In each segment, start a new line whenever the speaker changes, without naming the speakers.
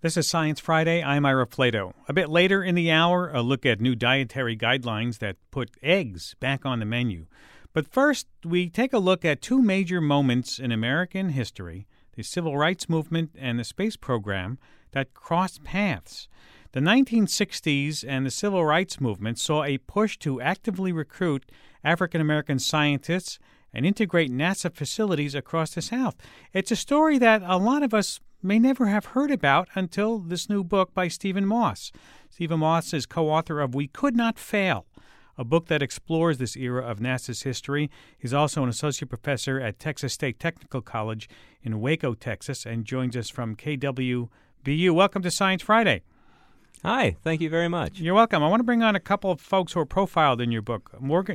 This is Science Friday. I'm Ira Flato. A bit later in the hour, a look at new dietary guidelines that put eggs back on the menu. But first, we take a look at two major moments in American history, the Civil Rights Movement and the space program, that crossed paths. The 1960s and the Civil Rights Movement saw a push to actively recruit African-American scientists and integrate NASA facilities across the South. It's a story that a lot of us may never have heard about until this new book by Stephen Moss. Stephen Moss is co-author of We Could Not Fail, a book that explores this era of NASA's history. He's also an associate professor at Texas State Technical College in Waco, Texas, and joins us from KWBU. Welcome to Science Friday.
Hi, thank you very much.
You're welcome. I want to bring on a couple of folks who are profiled in your book. Morgan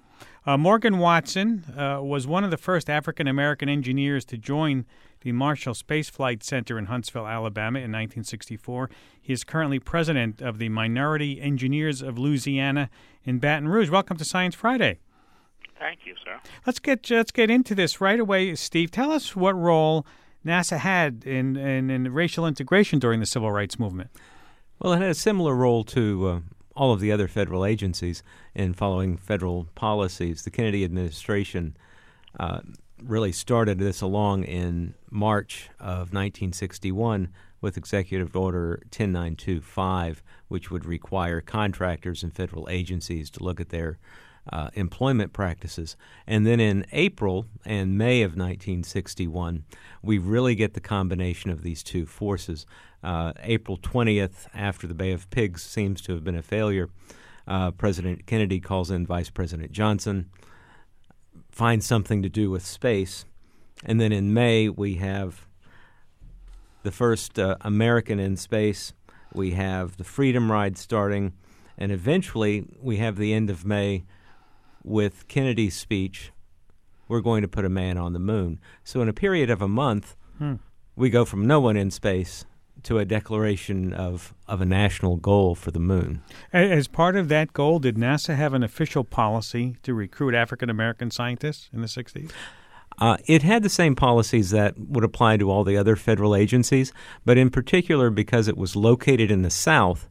Watson was one of the first African-American engineers to join the Marshall Space Flight Center in Huntsville, Alabama in 1964. He is currently president of the Minority Engineers of Louisiana in Baton Rouge. Welcome to Science Friday.
Thank you, sir.
Let's get into this right away. Steve, tell us what role NASA had in racial integration during the Civil Rights Movement.
Well, it had a similar role to all of the other federal agencies in following federal policies. The Kennedy administration really started this along in March of 1961 with Executive Order 10925, which would require contractors and federal agencies to look at their employment practices. And then in April and May of 1961, we really get the combination of these two forces. April 20th, after the Bay of Pigs seems to have been a failure, President Kennedy calls in Vice President Johnson, finds something to do with space. And then in May, we have the first American in space. We have the Freedom Ride starting. And eventually, we have the end of May with Kennedy's speech, we're going to put a man on the moon. So in a period of a month, we go from no one in space to a declaration of a national goal for the moon.
As part of that goal, did NASA have an official policy to recruit African-American scientists in the 60s?
It had the same policies that would apply to all the other federal agencies, but in particular, because it was located in the South,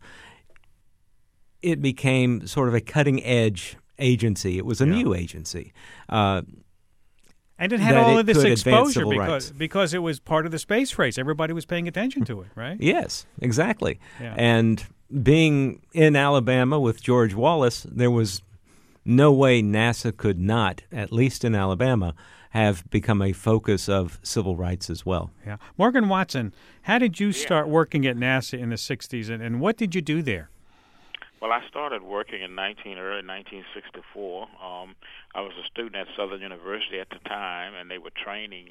it became sort of a cutting-edge agency. It was a new agency.
And it had all of this exposure because it was part of the space race. Everybody was paying attention to it, right?
Yes, exactly.
Yeah.
And being in Alabama with George Wallace, there was no way NASA could not, at least in Alabama, have become a focus of civil rights as well.
Yeah. Morgan Watson, how did you start working at NASA in the 60s, and what did you do there?
Well, I started working in early 1964. I was a student at Southern University at the time, and they were training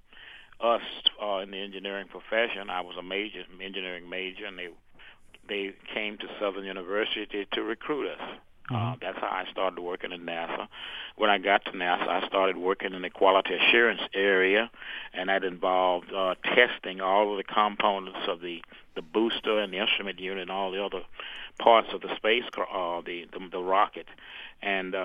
us in the engineering profession. I was a engineering major, and they came to Southern University to recruit us. That's how I started working at NASA. When I got to NASA, I started working in the quality assurance area, and that involved testing all of the components of the booster and the instrument unit and all the other parts of the space, the rocket, and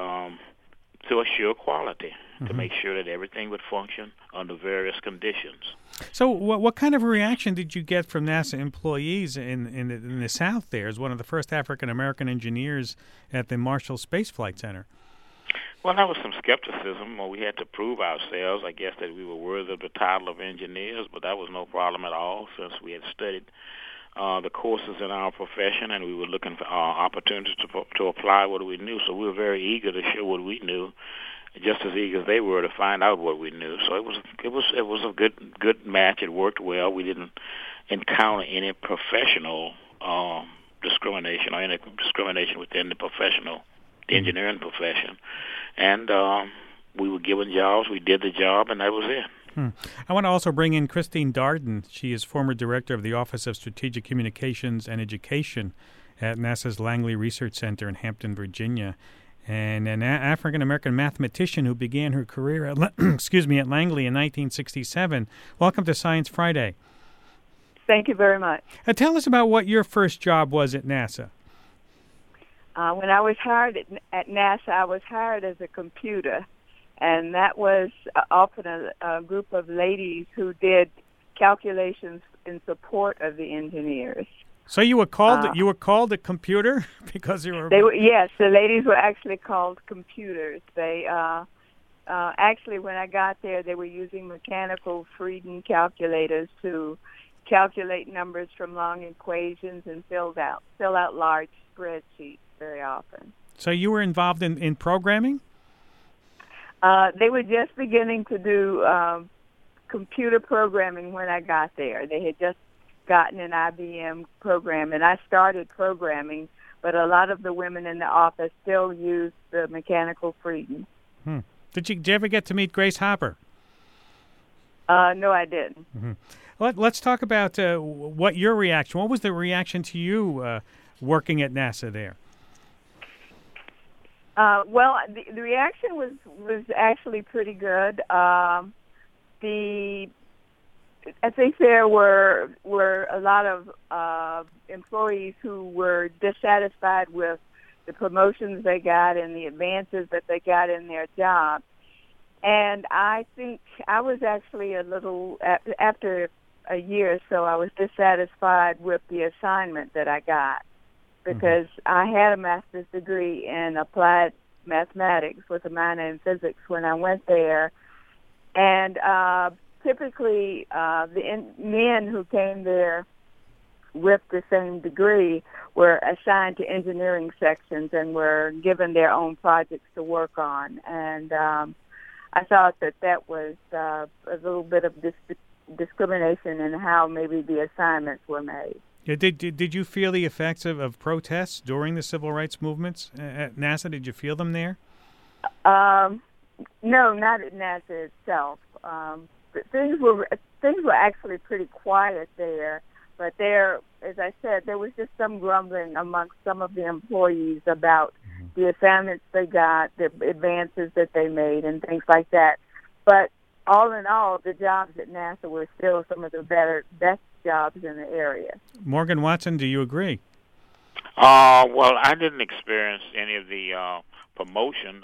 to assure quality, to make sure that everything would function under various conditions.
So what kind of reaction did you get from NASA employees in the South there as one of the first African-American engineers at the Marshall Space Flight Center?
Well, there was some skepticism. We had to prove ourselves, I guess, that we were worthy of the title of engineers, but that was no problem at all since we had studied the courses in our profession, and we were looking for opportunities to apply what we knew. So we were very eager to show what we knew, just as eager as they were to find out what we knew. So it was a good match. It worked well. We didn't encounter any professional discrimination or any discrimination within the engineering profession, and we were given jobs. We did the job, and that was it.
I want to also bring in Christine Darden. She is former director of the Office of Strategic Communications and Education at NASA's Langley Research Center in Hampton, Virginia, and an African-American mathematician who began her career at Langley in 1967. Welcome to Science Friday.
Thank you very much.
Tell us about what your first job was at NASA.
When I was hired at NASA, I was hired as a computer. And that was often a group of ladies who did calculations in support of the engineers.
So you were called a computer because you were.
Yes, the ladies were actually called computers. They actually, when I got there, they were using mechanical Frieden calculators to calculate numbers from long equations and fill out large spreadsheets very often.
So you were involved in programming?
They were just beginning to do computer programming when I got there. They had just gotten an IBM program, and I started programming, but a lot of the women in the office still use the mechanical Frieden.
Did you ever get to meet Grace Hopper?
No, I didn't.
Mm-hmm. Let's talk about what your reaction. What was the reaction to you working at NASA there?
Well, the reaction was actually pretty good. I think there were a lot of employees who were dissatisfied with the promotions they got and the advances that they got in their jobs. And I think I was actually a little, after a year or so, I was dissatisfied with the assignment that I got because I had a master's degree in applied mathematics with a minor in physics when I went there. And typically, the men who came there with the same degree were assigned to engineering sections and were given their own projects to work on. And I thought that was a little bit of discrimination in how maybe the assignments were made.
Yeah, did you feel the effects of protests during the civil rights movements at NASA? Did you feel them there?
No, not at NASA itself. Things were actually pretty quiet there, but there, as I said, there was just some grumbling amongst some of the employees about the assignments they got, the advances that they made, and things like that. But all in all, the jobs at NASA were still some of the best jobs in the area. Morgan
Watson, do you agree?
Well, I didn't experience any of the promotion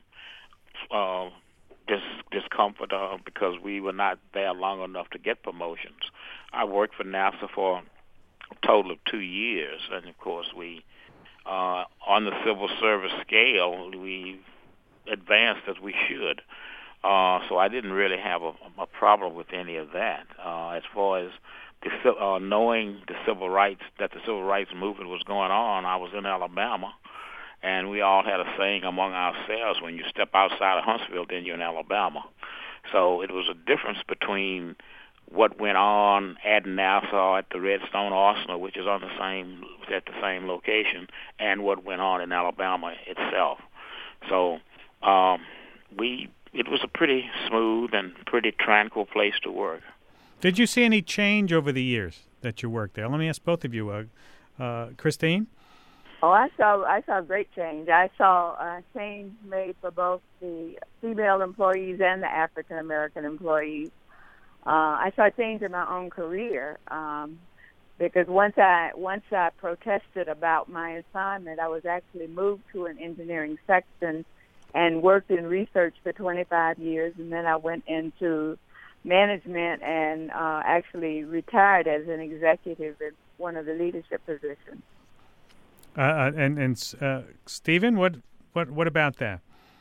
discomfort because we were not there long enough to get promotions. I worked for NASA for a total of 2 years, and of course we, on the civil service scale, we advanced as we should. So I didn't really have a problem with any of that. As far as knowing the civil rights movement was going on, I was in Alabama, and we all had a saying among ourselves: when you step outside of Huntsville, then you're in Alabama. So it was a difference between what went on at NASA at the Redstone Arsenal, which is at the same location, and what went on in Alabama itself. So it was a pretty smooth and pretty tranquil place to work.
Did you see any change over the years that you worked there? Let me ask both of you. Christine?
Oh, I saw great change. I saw a change made for both the female employees and the African American employees. I saw a change in my own career because once I protested about my assignment, I was actually moved to an engineering section and worked in research for 25 years, and then I went into management and actually retired as an executive in one of the leadership positions.
And Stephen, what about that?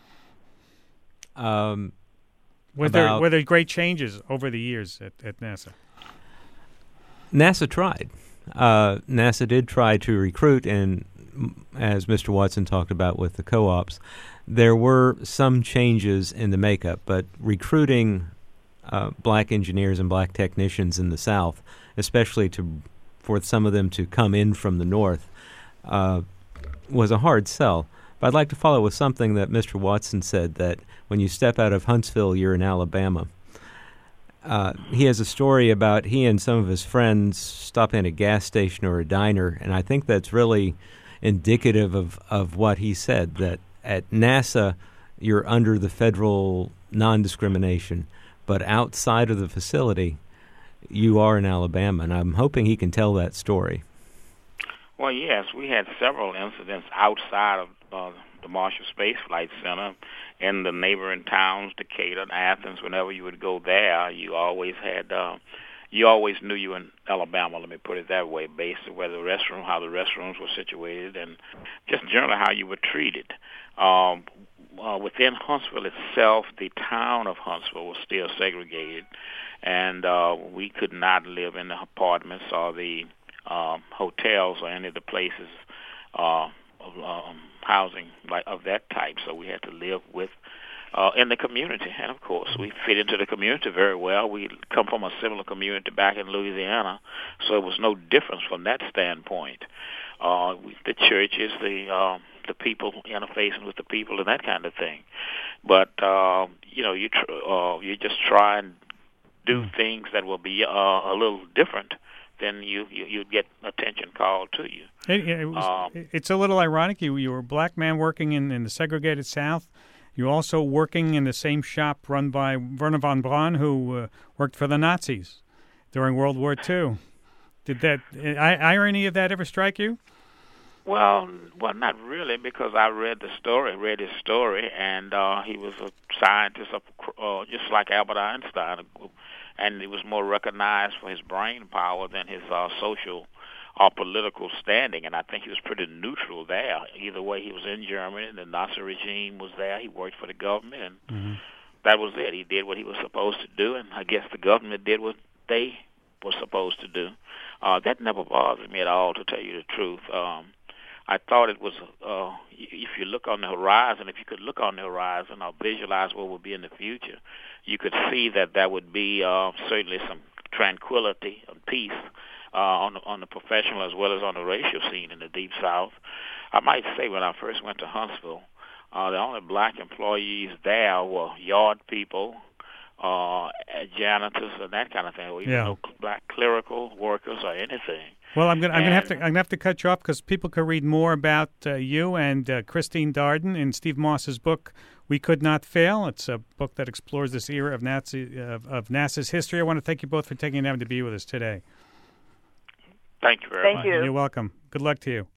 Were there great changes over the years at NASA?
NASA tried. NASA did try to recruit, and as Mr. Watson talked about with the co-ops, there were some changes in the makeup, but recruiting black engineers and black technicians in the South, especially for some of them to come in from the North, was a hard sell. But I'd like to follow with something that Mr. Watson said, that when you step out of Huntsville, you're in Alabama. He has a story about he and some of his friends stopping at a gas station or a diner, and I think that's really indicative of what he said, that at NASA, you're under the federal non-discrimination, but outside of the facility, you are in Alabama, and I'm hoping he can tell that story.
Well, yes, we had several incidents outside of the Marshall Space Flight Center in the neighboring towns, Decatur, Athens. Whenever you would go there, you always had you always knew you were in Alabama. Let me put it that way, based on where how the restrooms were situated, and just generally how you were treated. Within Huntsville itself, the town of Huntsville was still segregated, and we could not live in the apartments or the hotels or any of the places of housing of that type. So we had to live in the community, and of course we fit into the community very well. We come from a similar community back in Louisiana, so it was no difference from that standpoint. The churches, the people interfacing with the people, and that kind of thing. But you just try and do things that will be a little different. Then you'd get attention called to you.
It's a little ironic. You were a black man working in the segregated South. You're also working in the same shop run by Werner von Braun, who worked for the Nazis during World War II. Did that irony of that ever strike you?
Well, not really, because I read his story, and he was a scientist, just like Albert Einstein, and he was more recognized for his brain power than his social or political standing, and I think he was pretty neutral there. Either way, he was in Germany, and the Nazi regime was there. He worked for the government, and that was it. He did what he was supposed to do, and I guess the government did what they were supposed to do. That never bothered me at all, to tell you the truth. I thought it was, if you look on the horizon, if you could look on the horizon or visualize what would be in the future, you could see that there would be certainly some tranquility and peace on the professional as well as on the racial scene in the Deep South. I might say when I first went to Huntsville, the only black employees there were yard people, janitors, and that kind of thing. There were no black clerical workers or anything.
Well, I'm gonna have to cut you off because people could read more about you and Christine Darden in Steve Moss's book "We Could Not Fail." It's a book that explores this era of NASA's history. I want to thank you both for taking time to be with us today.
Thank you very much.
Thank you.
You're welcome. Good luck to you.